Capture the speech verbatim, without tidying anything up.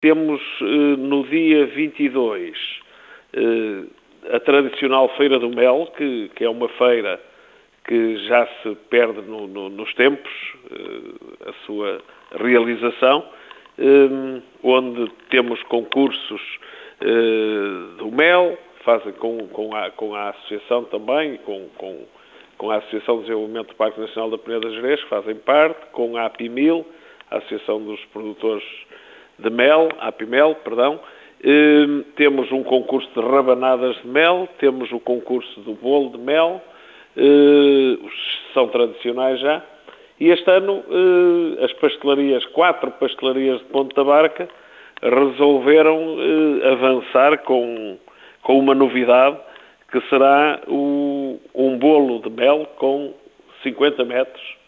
Temos no dia vinte e dois a tradicional Feira do Mel, que, que é uma feira que já se perde no, no, nos tempos, a sua realização, onde temos concursos do mel, fazem com, com, a, com a Associação também, com, com, com a Associação de Desenvolvimento do Parque Nacional da Peneda de Gerês, que fazem parte, com a APIMIL, a Associação dos Produtores de Mel, a APIMEL, perdão. Eh, temos um concurso de rabanadas de mel, temos o concurso do bolo de mel, eh, são tradicionais já, e este ano eh, as pastelarias, quatro pastelarias de Ponta da Barca, resolveram eh, avançar com, com uma novidade, que será o, um bolo de mel com cinquenta metros,